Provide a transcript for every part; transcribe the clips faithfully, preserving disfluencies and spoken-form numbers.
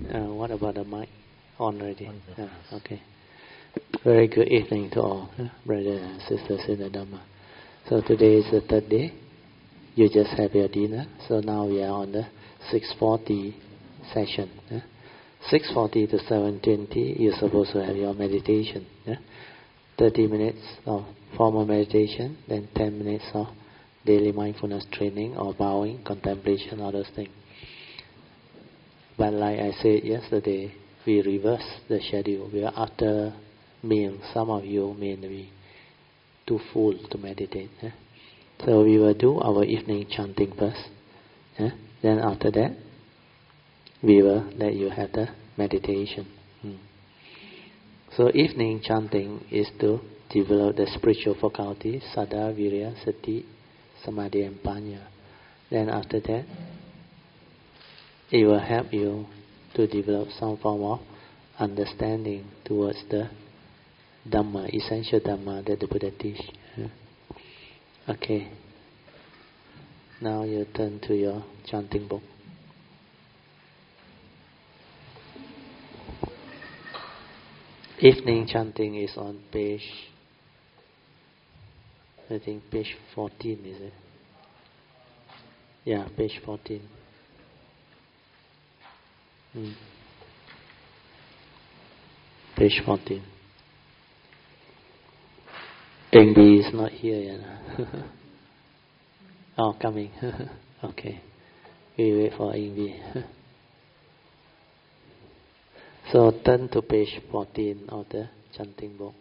Uh, what about the mic? On already? Yeah, okay. Very good evening to all, uh, brothers and sisters in the Dhamma. So today is the third day. You just have your dinner. So now we are on the six forty session. Uh. six forty to seven twenty, you're supposed to have your meditation. Uh. thirty minutes of formal meditation, then ten minutes of daily mindfulness training or bowing, contemplation, all those things. But like I said yesterday, we reverse the schedule. We are after meal. Some of you may be too full to meditate. Eh? So we will do our evening chanting first. Eh? Then after that, we will let you have the meditation. Hmm. So evening chanting is to develop the spiritual faculty, Saddha, Virya, Sati, Samadhi and Panya. Then after that, it will help you to develop some form of understanding towards the Dhamma, essential Dhamma that the Buddha teach. Okay. Now you turn to your chanting book. Evening chanting is on page, I think page fourteen, is it? Yeah, page fourteen. Hmm. Page fourteen. Eng B is not here yet. Oh, coming. Okay. We wait for Eng B. So turn to page fourteen of the chanting book.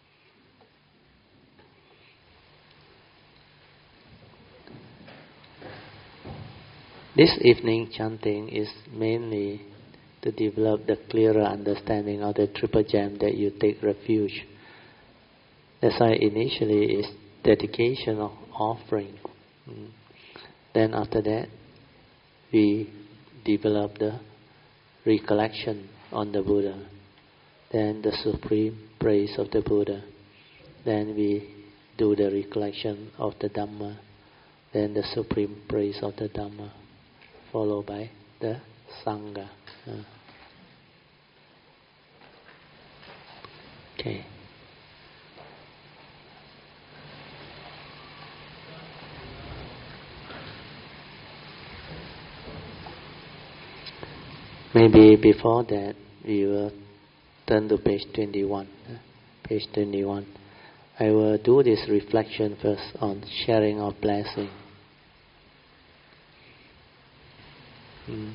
This evening chanting is mainly to develop the clearer understanding of the triple gem that you take refuge. That's why initially is dedication of offering. Mm. Then after that, we develop the recollection on the Buddha. Then the supreme praise of the Buddha. Then we do the recollection of the Dhamma. Then the supreme praise of the Dhamma. Followed by the Sangha. Uh. Okay. Maybe before that, we will turn to page twenty-one. Uh, page twenty-one. I will do this reflection first on sharing of blessing. Hmm.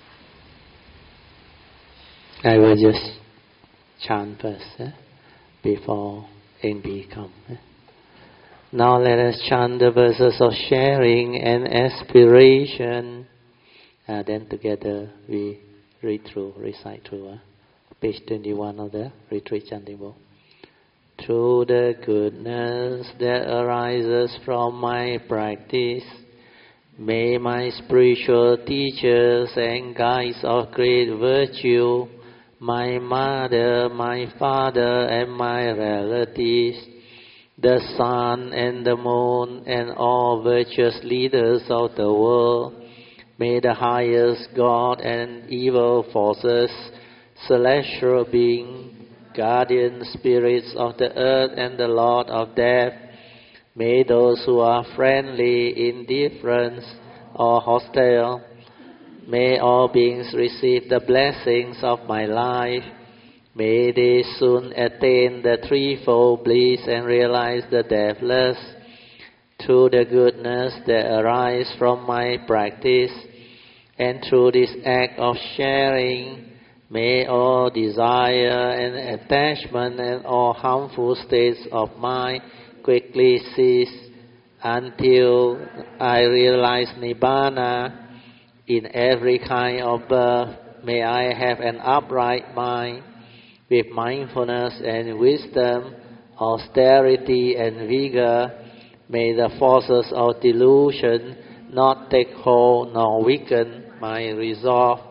I will just chant first eh, before N B come. Eh. Now let us chant the verses of sharing and aspiration. Uh, then together we read through, recite through. Uh, page twenty-one of the retreat chanting book. Through the goodness that arises from my practice, may my spiritual teachers and guides of great virtue, my mother, my father, and my relatives, the sun and the moon, and all virtuous leaders of the world, may the highest God and evil forces, celestial beings, guardian spirits of the earth and the Lord of death, may those who are friendly, indifferent, or hostile, may all beings receive the blessings of my life. May they soon attain the threefold bliss and realize the deathless. Through the goodness that arises from my practice, and through this act of sharing, may all desire and attachment and all harmful states of mind quickly cease until I realize Nibbana. In every kind of birth, may I have an upright mind with mindfulness and wisdom, austerity and vigor. May the forces of delusion not take hold nor weaken my resolve.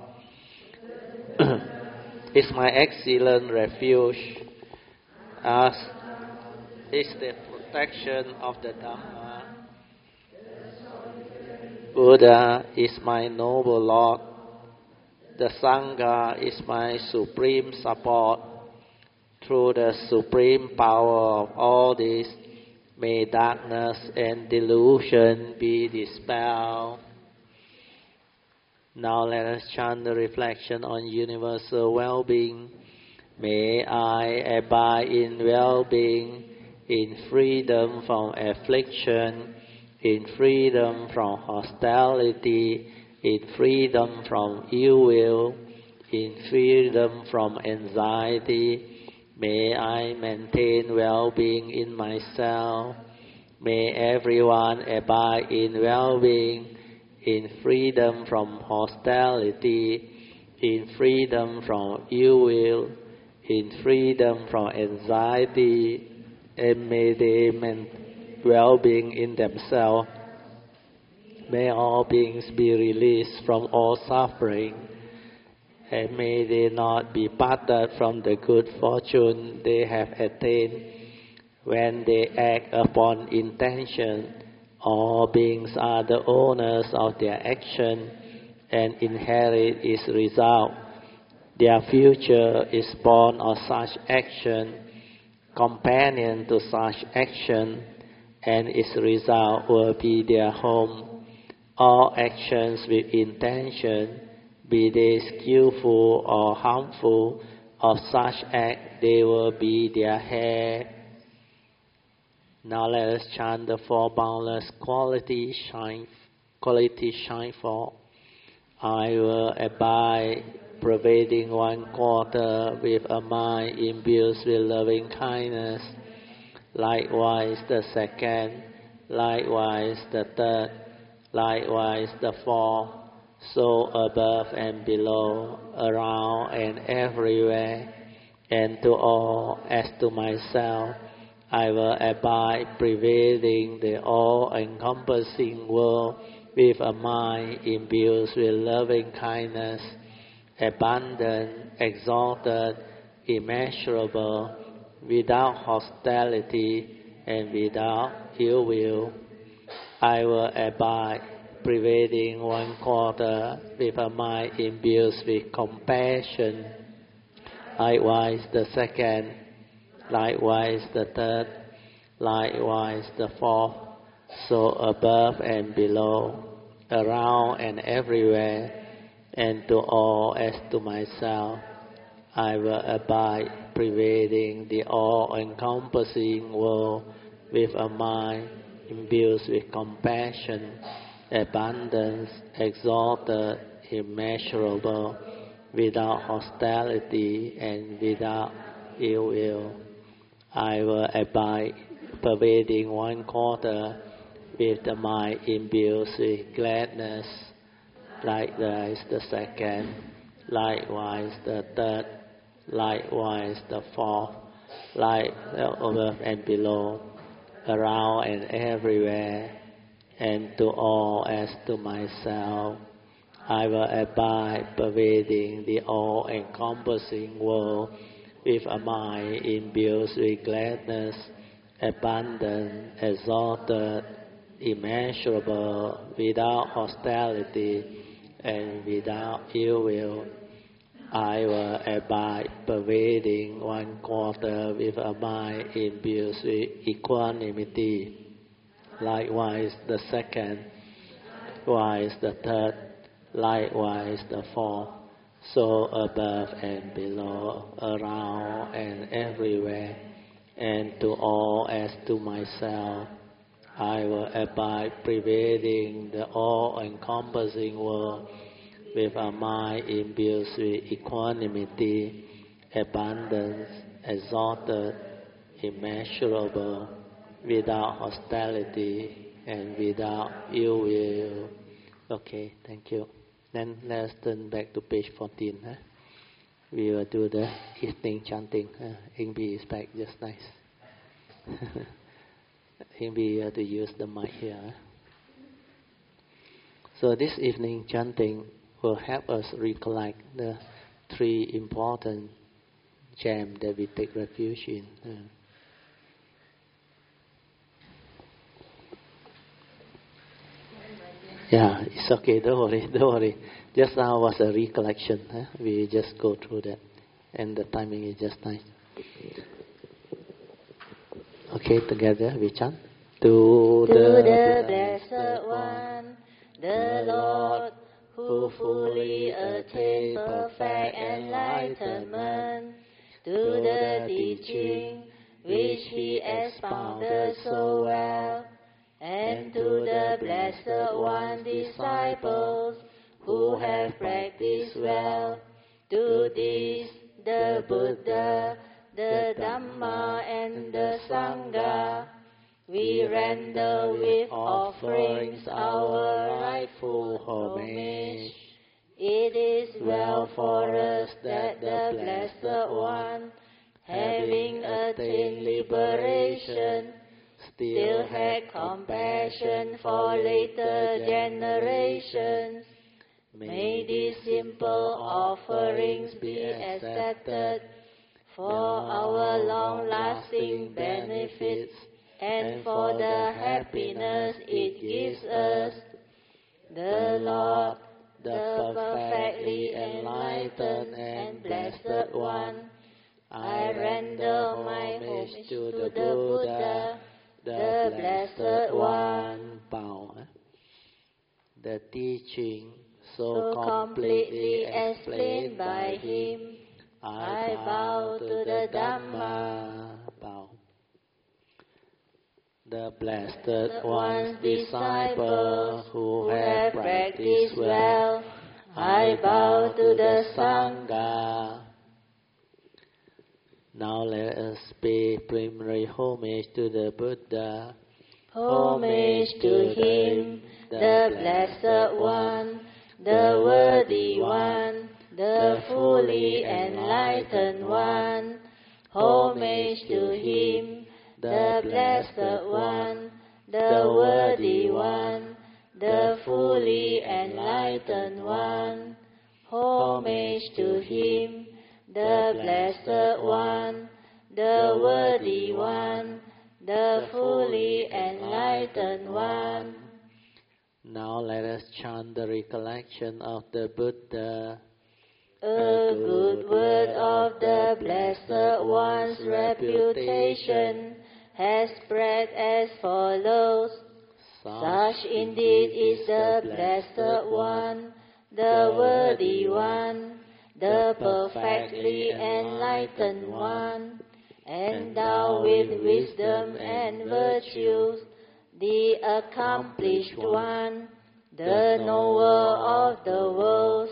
Is my excellent refuge. As is the protection of the Dhamma. Buddha is my noble Lord. the Sangha is my supreme support. Through the supreme power of all this, may darkness and delusion be dispelled. Now let us chant the reflection on universal well-being. May I abide in well-being, in freedom from affliction, in freedom from hostility, in freedom from ill will, in freedom from anxiety. May I maintain well-being in myself. May everyone abide in well-being, in freedom from hostility, in freedom from ill will, in freedom from anxiety, and may they maintain well-being in themselves. May all beings be released from all suffering, and may they not be parted from the good fortune they have attained. When they act upon intention, all beings are the owners of their action and inherit its result. Their future is born of such action, companion to such action, and its result will be their home. All actions with intention, be they skillful or harmful, of such act they will be their heir. Now let us chant the four boundless quality shine, quality shine forth. I will abide, pervading one quarter with a mind imbued with loving kindness. Likewise the second, likewise the third, likewise the fourth. So above and below, around and everywhere, and to all as to myself, I will abide, pervading the all-encompassing world with a mind imbued with loving kindness, abundant, exalted, immeasurable, without hostility and without ill will. I will abide, pervading one quarter with a mind imbued with compassion. Likewise the second, likewise the third, likewise the fourth. So above and below, around and everywhere, and to all as to myself, I will abide, pervading the all-encompassing world with a mind imbued with compassion, abundance, exalted, immeasurable, without hostility and without ill will. I will abide, pervading one quarter with the mind imbued with gladness. Likewise the second, likewise the third, likewise the fourth, like above and below, around and everywhere, and to all as to myself. I will abide, pervading the all-encompassing world with a mind imbued with gladness, abundant, exalted, immeasurable, without hostility and without ill will. I will abide, pervading one quarter with a mind imbued with equanimity. Likewise the second, likewise the third, likewise the fourth. So above and below, around and everywhere, and to all as to myself, I will abide, pervading the all-encompassing world with a mind imbued with equanimity, abundance, exalted, immeasurable, without hostility and without ill will. Okay, thank you. Then let's turn back to page fourteen. Huh? We will do the evening chanting. Uh, Ingbi is back, just nice. Ingbi, you have to use the mic here. Huh? So this evening chanting will help us recollect the three important gems that we take refuge in. Uh, Yeah, it's okay. Don't worry. Don't worry. Just now was a recollection. Huh? We just go through that. And the timing is just nice. Okay, together we chant. To, to the, the Blessed One, the Lord, who fully attained perfect enlightenment, to the teaching which he expounded so well, and to the Blessed One disciples who have practiced well, to these the Buddha, the Dhamma, and the Sangha, we render with offerings our rightful homage. It is well for us that the Blessed One, having attained liberation, still had compassion for later generations. May these simple offerings be accepted for our long-lasting benefits and for the happiness it gives us. The Lord, the perfectly enlightened and blessed One, I render my homage to the Buddha, the blessed One. Bow. The teaching so completely explained by him, I bow to the Dhamma. Bow. The blessed one's disciple who have practiced well, I bow to the Sangha. Now let us pay preliminary homage to the Buddha. Homage to him, the blessed one, the worthy one, the fully enlightened one. Homage to him, the blessed one, the worthy one, the fully enlightened one. Homage to him, the blessed one, the worthy one, the fully enlightened one. Now let us chant the recollection of the Buddha. A good word of the Blessed One's reputation has spread as follows. Such indeed is the Blessed One, the worthy one, the perfectly enlightened one, endowed with wisdom and virtues, the accomplished one, the knower of the worlds,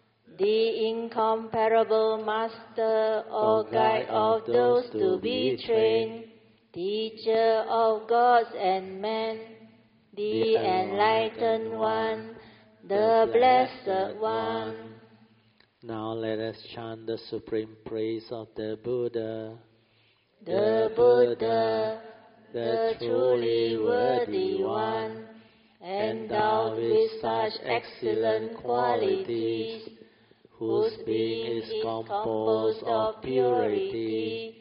the incomparable master or guide of those to be trained, teacher of gods and men, the enlightened one, the blessed one. Now let us chant the supreme praise of the Buddha. The Buddha, the truly worthy one, endowed with such excellent qualities, whose being is composed of purity,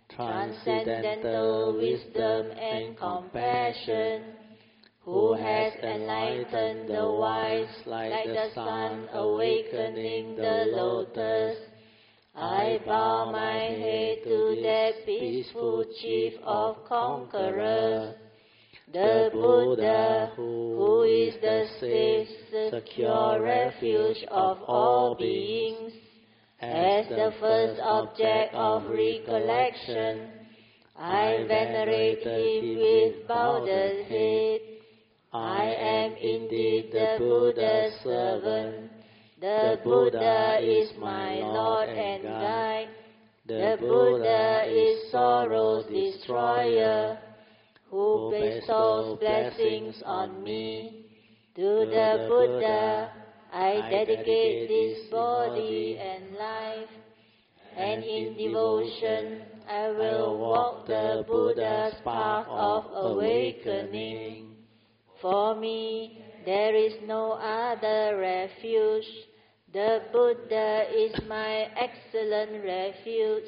transcendental wisdom and compassion, who has enlightened the wise like the sun awakening the lotus. I bow my head to that peaceful chief of conquerors, the Buddha, who is the safe, secure refuge of all beings. As the first object of recollection, I venerate him with bowed head. I am indeed the Buddha's servant. The Buddha is my Lord and guide. The Buddha is sorrow's destroyer, who bestows blessings on me. To the Buddha I dedicate this body and life, and in devotion I will walk the Buddha's path of awakening. For me there is no other refuge. The Buddha is my excellent refuge.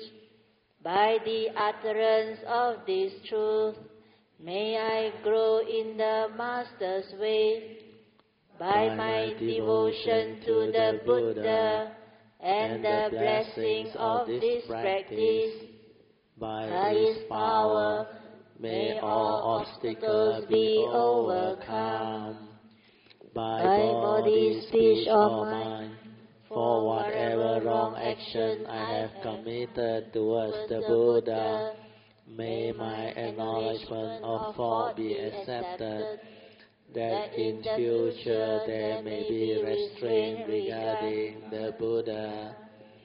By the utterance of this truth, may I grow in the Master's way. by my devotion to the Buddha and the blessings of this practice, by his power, may all obstacles be overcome. By body, speech, or mind, for whatever wrong action I have committed towards the Buddha, may my acknowledgement of fault be accepted, that in future there may be restraint regarding the Buddha.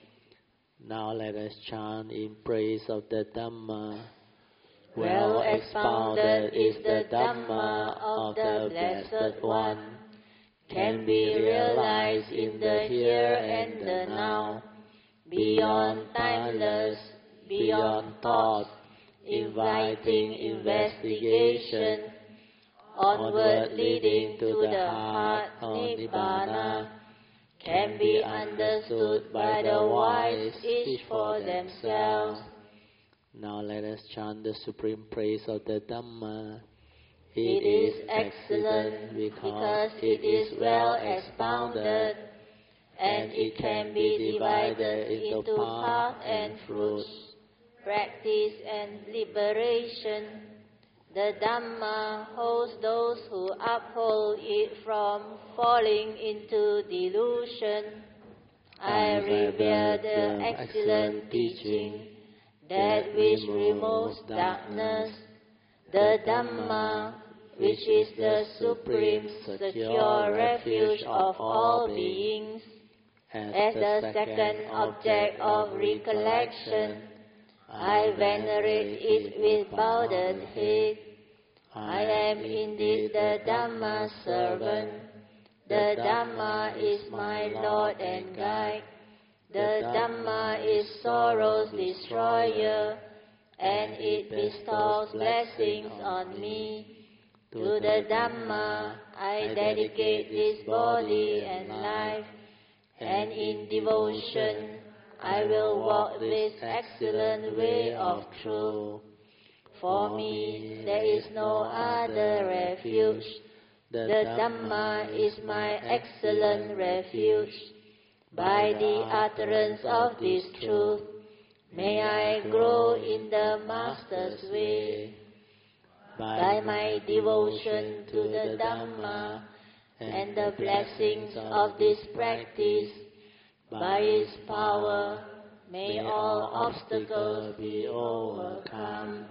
Now let us chant in praise of the Dhamma. Well expounded is the Dhamma of the Blessed One, can be realized in the here and the now, beyond timeless, beyond thought, inviting investigation, onward leading to the heart of Nibbana, can be understood by the wise each for themselves. Now let us chant the supreme praise of the Dhamma. It is excellent because it is well expounded, and it can be divided into path and fruit, practice and liberation. The Dhamma holds those who uphold it from falling into delusion. I revere the excellent teaching, that which removes darkness, the Dhamma, which is the supreme secure refuge of all beings. As the second object of recollection, I venerate it with bowed head. I am indeed the Dhamma's servant. The Dhamma is my Lord and guide. The Dhamma is sorrow's destroyer, and it bestows blessings on me. To the Dhamma I dedicate this body and life, and in devotion I will walk this excellent way of truth. For me there is no other refuge. The Dhamma is my excellent refuge. By the utterance of this truth, may I grow in the Master's way. By my devotion to the Dhamma and the blessings of this practice, by his power, may all obstacles be overcome.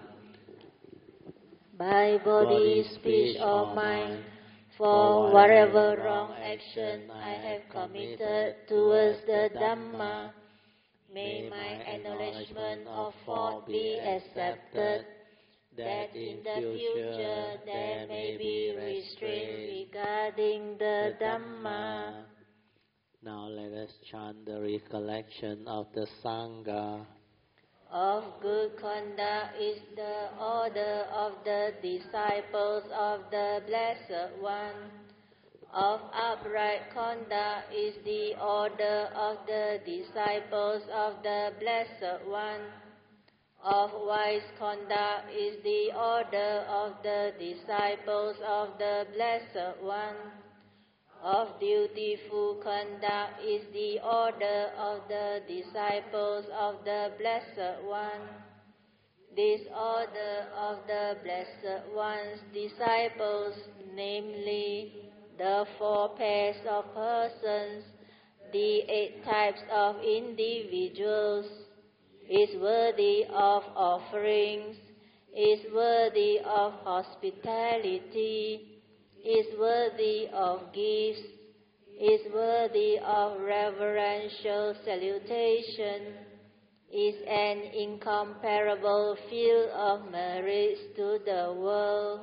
By body, speech, or mind, for whatever wrong action I have committed towards the Dhamma, may my acknowledgement of fault be accepted, that in the future there may be restraint regarding the Dhamma. Now let us chant the recollection of the Sangha. Of good conduct is the order of the disciples of the Blessed One. Of upright conduct is the order of the disciples of the Blessed One. Of wise conduct is the order of the disciples of the Blessed One. Of dutiful conduct is the order of the disciples of the Blessed One. This order of the Blessed One's disciples, namely the four pairs of persons, the eight types of individuals, is worthy of offerings, is worthy of hospitality, is worthy of gifts, is worthy of reverential salutation, is an incomparable field of merits to the world.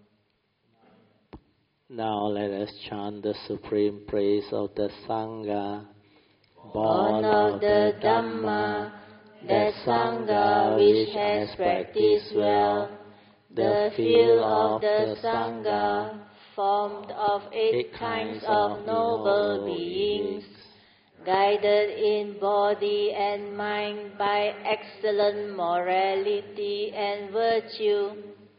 Now let us chant the supreme praise of the Sangha. Born of the Dhamma, that Sangha which has practiced well, the field of the Sangha, formed of eight kinds of noble beings, guided in body and mind by excellent morality and virtue.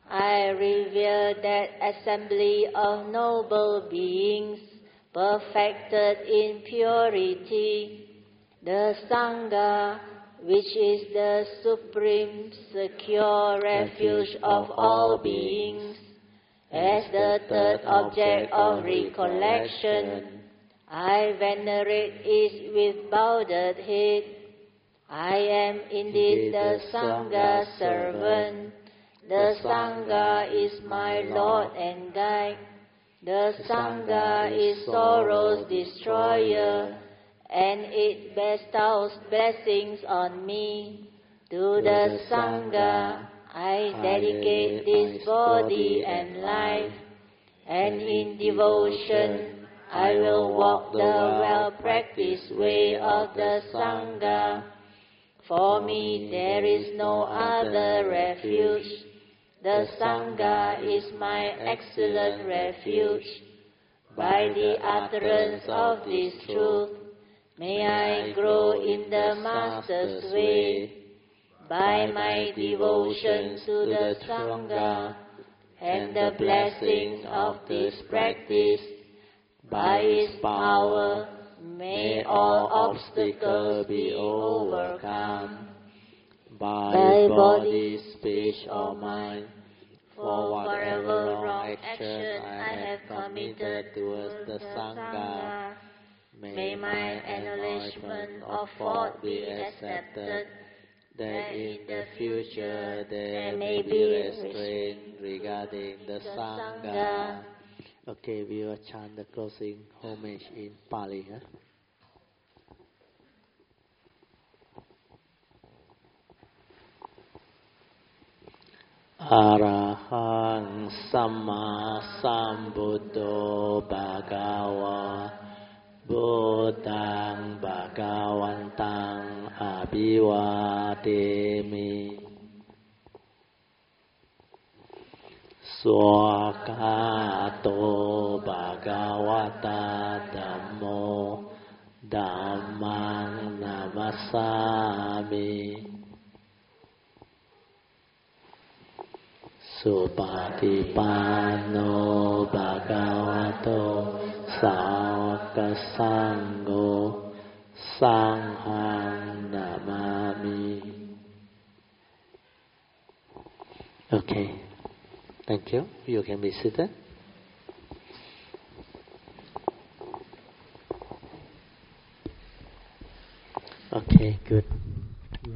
I revere that assembly of noble beings, perfected in purity, the Sangha, which is the supreme, secure refuge of all beings. As the third object of recollection, I venerate it with bowed head. I am indeed the Sangha's servant. The Sangha is my Lord and Guide. The Sangha is sorrow's destroyer, and it bestows blessings on me. To the Sangha I dedicate this body and life, and in devotion I will walk the well-practiced way of the Sangha. For me there is no other refuge. The Sangha is my excellent refuge. By the utterance of this truth, may I grow in the Master's way. By my devotion to the Sangha and the blessings of this practice, by its power, may all obstacles be overcome. By body, speech, or mind, for whatever wrong action I have committed towards the Sangha, may my acknowledgement of fault be accepted, that in the future there may be restraint regarding the Sangha. Okay, we will chant the closing homage in Pali. Huh? Arahang Samma Sambuddho Bhagava Buddhaṃ Bhagavaṃ Abhivādemi Swakato Bhagavata Dhammo Dhammaṃ Namasami Supatipanno Bhagavato Sāvaka Sangho Sanghang Namami. Okay, thank you. You can be seated.